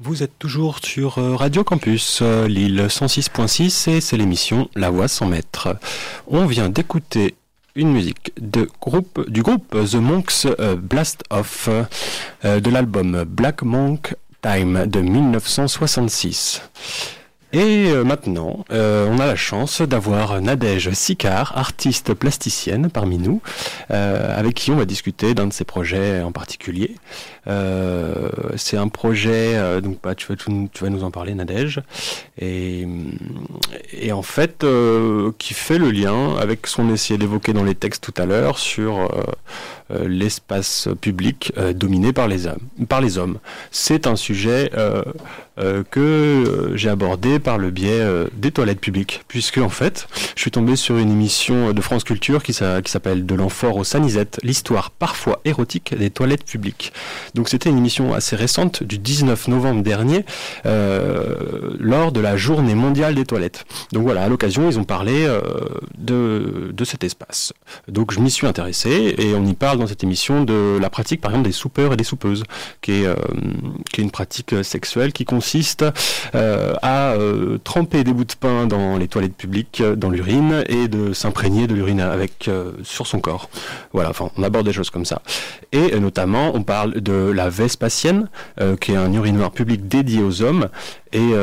Vous êtes toujours sur Radio Campus, Lille 106.6 et c'est l'émission La Voix sans maître. On vient d'écouter une musique du groupe The Monks Blast Off de l'album Black Monk Time de 1966. Et maintenant, on a la chance d'avoir Nadège Sicard, artiste plasticienne parmi nous, avec qui on va discuter d'un de ses projets en particulier. C'est un projet, tu vas nous en parler, Nadège, et en fait, qui fait le lien avec ce qu'on essayait d'évoquer dans les textes tout à l'heure sur l'espace public dominé par les hommes. C'est un sujet que j'ai abordé par le biais des toilettes publiques, puisque en fait, je suis tombé sur une émission de France Culture qui s'appelle De l'amphore aux Sanisettes, l'histoire parfois érotique des toilettes publiques. Donc c'était une émission assez récente du 19 novembre dernier, lors de la journée mondiale des toilettes. Donc voilà, à l'occasion, ils ont parlé de cet espace. Donc je m'y suis intéressé et on y parle dans cette émission de la pratique, par exemple, des soupeurs et des soupeuses, qui est une pratique sexuelle qui consiste à tremper des bouts de pain dans les toilettes publiques, dans l'urine, et de s'imprégner de l'urine sur son corps. Voilà, enfin, on aborde des choses comme ça. Et notamment, on parle de la Vespasienne, qui est un urinoir public dédié aux hommes, et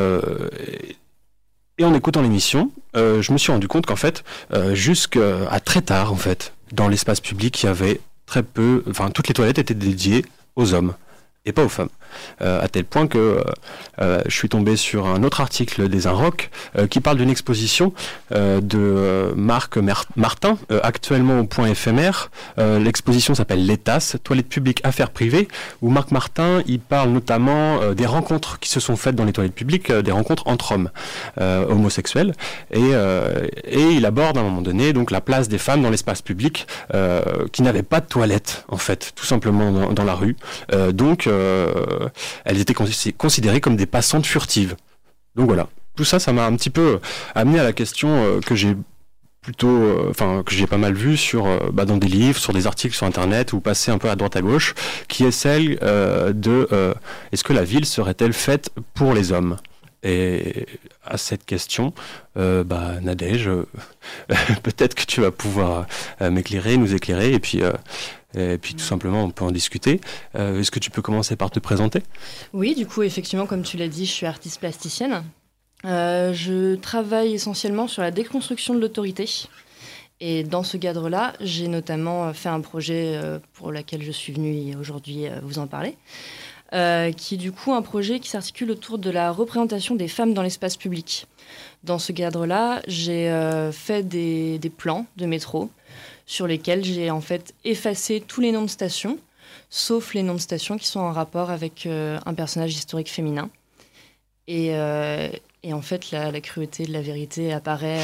en écoutant l'émission, je me suis rendu compte qu'en fait, jusqu'à très tard, en fait, dans l'espace public, il y avait très peu, enfin, toutes les toilettes étaient dédiées aux hommes et pas aux femmes. À tel point que je suis tombé sur un autre article des Inrocks qui parle d'une exposition de Marc Martin, actuellement au Point éphémère. L'exposition s'appelle L'Étas, toilettes publiques, affaires privées, où Marc Martin il parle notamment des rencontres qui se sont faites dans les toilettes publiques, des rencontres entre hommes homosexuels, et il aborde à un moment donné donc la place des femmes dans l'espace public qui n'avaient pas de toilettes, en fait, tout simplement dans la rue. Donc elles étaient considérées comme des passantes furtives. Donc voilà, tout ça, ça m'a un petit peu amené à la question que j'ai pas mal vue dans des livres, sur des articles sur Internet, ou passé un peu à droite à gauche, qui est celle est-ce que la ville serait-elle faite pour les hommes ? Et à cette question, Nadège, peut-être que tu vas pouvoir nous éclairer, et puis tout simplement on peut en discuter. Est-ce que tu peux commencer par te présenter ? Oui, du coup, effectivement, comme tu l'as dit, je suis artiste plasticienne. Je travaille essentiellement sur la déconstruction de l'autorité. Et dans ce cadre-là, j'ai notamment fait un projet pour lequel je suis venue aujourd'hui vous en parler. Qui est du coup un projet qui s'articule autour de la représentation des femmes dans l'espace public. Dans ce cadre-là, j'ai fait des plans de métro sur lesquels j'ai en fait effacé tous les noms de stations, sauf les noms de stations qui sont en rapport avec un personnage historique féminin. Et en fait, la cruauté de la vérité apparaît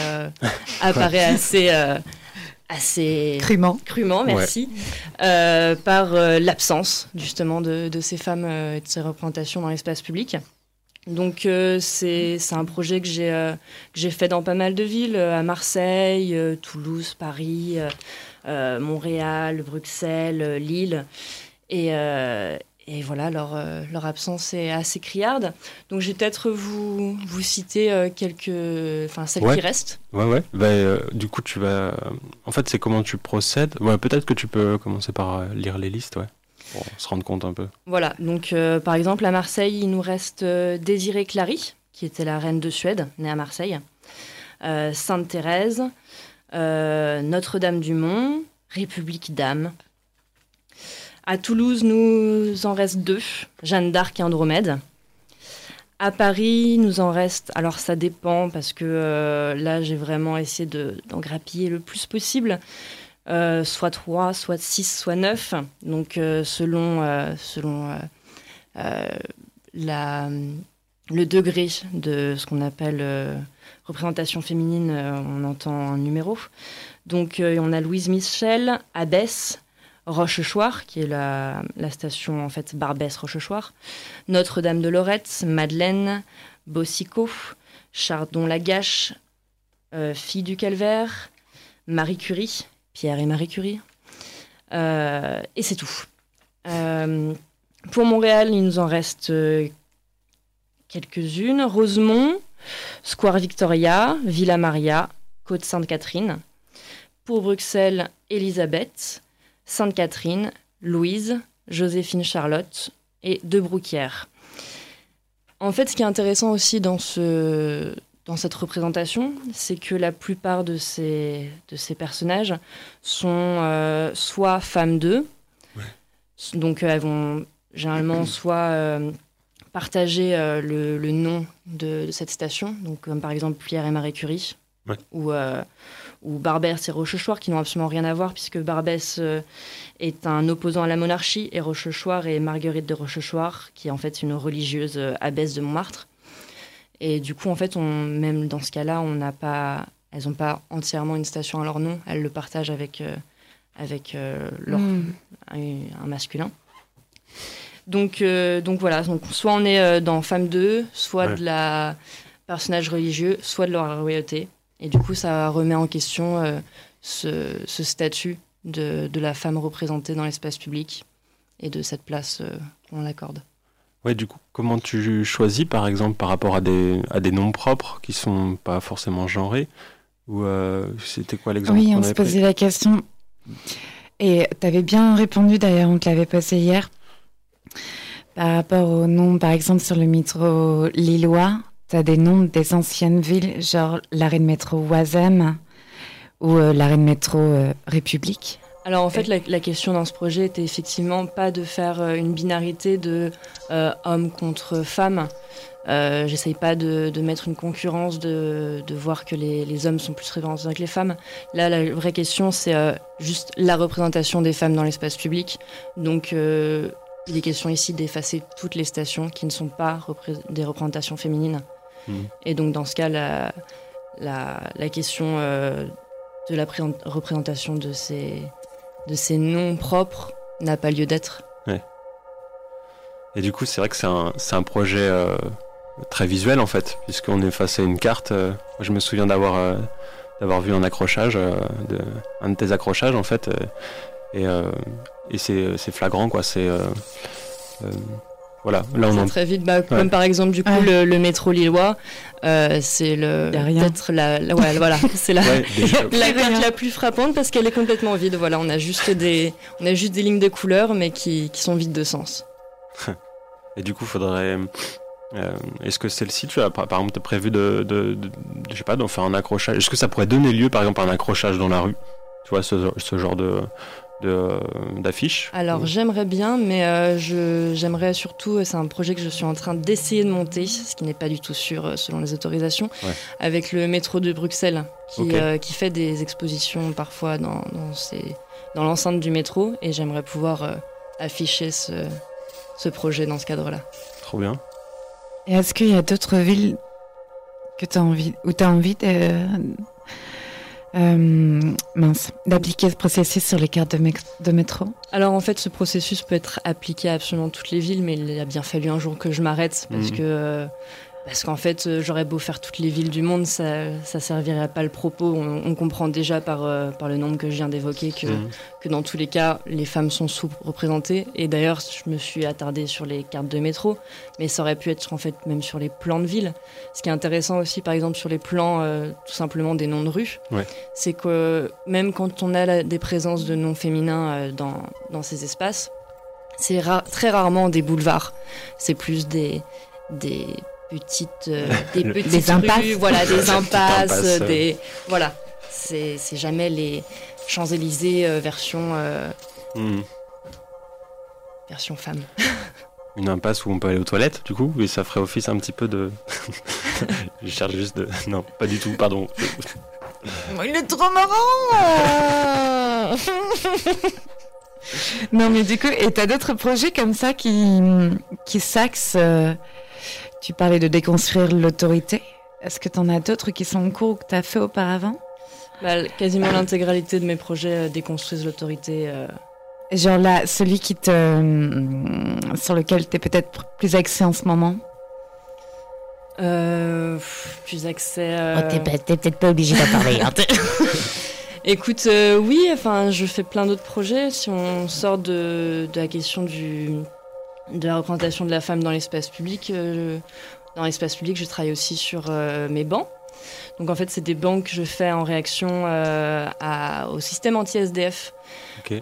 assez crûment, merci, par l'absence justement de ces femmes et de ces représentations dans l'espace public. Donc c'est un projet que j'ai fait dans pas mal de villes, à Marseille, Toulouse, Paris, Montréal, Bruxelles, Lille, et voilà, leur absence est assez criarde. Donc, je vais peut-être vous citer celles qui restent. Ouais. Du coup, en fait, c'est comment tu procèdes. Ouais, peut-être que tu peux commencer par lire les listes, ouais, pour se rendre compte un peu. Voilà, donc par exemple, à Marseille, il nous reste Désirée Clary, qui était la reine de Suède, née à Marseille. Sainte-Thérèse, Notre-Dame-du-Mont, République d'Âme. À Toulouse, nous en reste 2, Jeanne d'Arc et Andromède. À Paris, nous en reste... Alors, ça dépend, parce que là, j'ai vraiment essayé d'en grappiller le plus possible. Soit 3, soit 6, soit 9. Donc, selon le degré de ce qu'on appelle représentation féminine, on entend un numéro. Donc, on a Louise Michel, Abbesse, Rochechouart, qui est la station en fait Barbès-Rochechouart, Notre-Dame de Lorette, Madeleine, Boucicaut, Chardon-Lagache, Fille du Calvaire, Marie Curie, Pierre et Marie Curie, et c'est tout. Pour Montréal, il nous en reste quelques-unes. Rosemont, Square Victoria, Villa Maria, Côte Sainte-Catherine. Pour Bruxelles, Elisabeth, Sainte-Catherine, Louise, Joséphine Charlotte et De Brouquières. En fait, ce qui est intéressant aussi dans cette représentation, c'est que la plupart de ces personnages sont soit femmes d'eux, donc elles vont généralement soit partager le nom de cette station, donc comme par exemple Pierre et Marie Curie, ou Barbès et Rochechouart, qui n'ont absolument rien à voir, puisque Barbès est un opposant à la monarchie, et Rochechouart est Marguerite de Rochechouart, qui est en fait une religieuse abbesse de Montmartre. Et du coup, en fait, même dans ce cas-là, elles n'ont pas entièrement une station à leur nom, elles le partagent avec un masculin. Donc voilà, donc soit on est dans Femme 2, soit de la personnage religieux, soit de leur royauté. Et du coup, ça remet en question ce statut de la femme représentée dans l'espace public et de cette place qu'on l'accorde. Ouais, du coup, comment tu choisis, par exemple, par rapport à des noms propres qui sont pas forcément genrés, ou c'était quoi l'exemple? Oui, on se posait la question. Et tu avais bien répondu, d'ailleurs, on te l'avait posé hier. Par rapport aux noms, par exemple, sur le métro lillois, tu as des noms des anciennes villes, genre l'arrêt de métro Oisem ou l'arrêt de métro République. Alors en fait, la question dans ce projet était effectivement pas de faire une binarité de homme contre femme. J'essaye pas de mettre une concurrence, de voir que les hommes sont plus représentés que les femmes. Là, la vraie question, c'est juste la représentation des femmes dans l'espace public. Donc, il est question ici d'effacer toutes les stations qui ne sont pas des représentations féminines. Et donc, dans ce cas, la question de la représentation de ces noms propres n'a pas lieu d'être. Ouais. Et du coup, c'est vrai que c'est un projet très visuel, en fait, puisqu'on est face à une carte. Je me souviens d'avoir vu un accrochage, un de tes accrochages, en fait, et c'est flagrant, quoi. C'est voilà. Là, c'est très vite, comme par exemple du coup le métro lillois, c'est peut-être c'est la carte la plus frappante parce qu'elle est complètement vide. Voilà, on a juste des lignes de couleurs, mais qui sont vides de sens. Et du coup, faudrait. Est-ce que celle-ci, tu as par exemple prévu de je sais pas, d'en faire un accrochage? Est-ce que ça pourrait donner lieu, par exemple, à un accrochage dans la rue? Tu vois, ce genre d'affiche? Alors j'aimerais bien, mais j'aimerais surtout, c'est un projet que je suis en train d'essayer de monter, ce qui n'est pas du tout sûr selon les autorisations, avec le métro de Bruxelles, qui fait des expositions parfois dans l'enceinte du métro, et j'aimerais pouvoir afficher ce projet dans ce cadre-là. Trop bien. Et est-ce qu'il y a d'autres villes où tu as envie d'appliquer ce processus sur les cartes de métro? Alors en fait, ce processus peut être appliqué à absolument toutes les villes, mais il a bien fallu un jour que je m'arrête parce qu'en fait, j'aurais beau faire toutes les villes du monde, ça servirait pas le propos. On comprend déjà par le nombre que je viens d'évoquer que dans tous les cas, les femmes sont sous-représentées. Et d'ailleurs, je me suis attardée sur les cartes de métro, mais ça aurait pu être en fait même sur les plans de ville. Ce qui est intéressant aussi, par exemple, sur les plans tout simplement des noms de rues, c'est que même quand on a des présences de noms féminins dans ces espaces, c'est très rarement des boulevards. C'est plus des petites impasses. rues, voilà, des impasses, voilà. C'est jamais les Champs-Élysées version femme. Une impasse où on peut aller aux toilettes, du coup, et ça ferait office un petit peu de. Je cherche juste de. Non, pas du tout, pardon. Il est trop marrant. Non, mais du coup, et t'as d'autres projets comme ça qui s'axent. Tu parlais de déconstruire l'autorité. Est-ce que t'en as d'autres qui sont en cours ou que t'as fait auparavant? Quasiment l'intégralité de mes projets déconstruisent l'autorité. Genre là, celui sur lequel t'es peut-être plus axé en ce moment? Plus axé. T'es peut-être pas obligé d'en parler. Hein. Écoute, oui, enfin, je fais plein d'autres projets. Si on sort de la question de la représentation de la femme dans l'espace public. Dans l'espace public, je travaille aussi sur mes bancs. Donc en fait, c'est des bancs que je fais en réaction au système anti-SDF. Okay.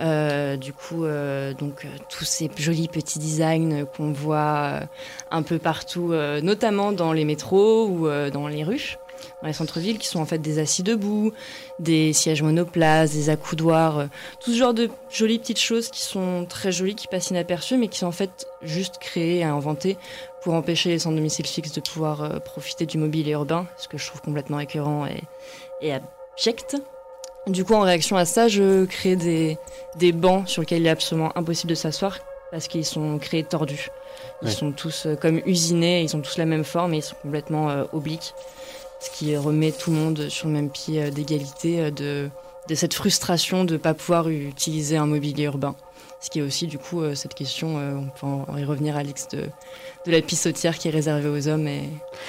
Tous ces jolis petits designs qu'on voit un peu partout, notamment dans les métros ou dans les rues, dans les centres-villes, qui sont en fait des assis debout, des sièges monoplaces, des accoudoirs, tout ce genre de jolies petites choses qui sont très jolies, qui passent inaperçues, mais qui sont en fait juste créées et inventées pour empêcher les sans domicile fixe de pouvoir profiter du mobilier urbain, ce que je trouve complètement écœurant et abject. Du coup, en réaction à ça, je crée des bancs sur lesquels il est absolument impossible de s'asseoir parce qu'ils sont créés tordus. Ils sont tous comme usinés, ils ont tous la même forme et ils sont complètement obliques. Ce qui remet tout le monde sur le même pied d'égalité de cette frustration de ne pas pouvoir utiliser un mobilier urbain. Ce qui est aussi, du coup, cette question, on peut en y revenir, Alix, de la pissotière qui est réservée aux hommes et...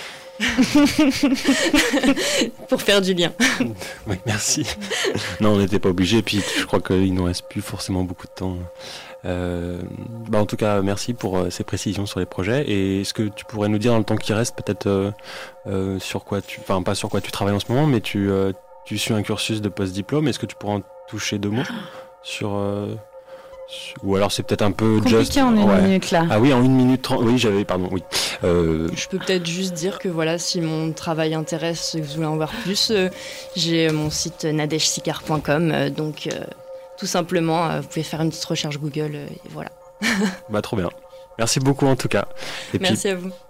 pour faire du lien. Oui, merci. Non, on n'était pas obligé, et puis je crois qu'il ne nous reste plus forcément beaucoup de temps. En tout cas, merci pour ces précisions sur les projets. Et est-ce que tu pourrais nous dire dans le temps qui reste peut-être sur quoi pas sur quoi tu travailles en ce moment, mais tu suis un cursus de post-diplôme. Est-ce que tu pourrais en toucher 2 mots sur ou alors c'est peut-être un peu compliqué en une minute là. Ah oui, en 1 minute 30. Oui, pardon. Je peux peut-être juste dire que voilà, si mon travail intéresse et que vous voulez en voir plus, j'ai mon site nadejsikar.com, donc tout simplement, vous pouvez faire une petite recherche Google et voilà. Trop bien. Merci beaucoup en tout cas. Merci à vous.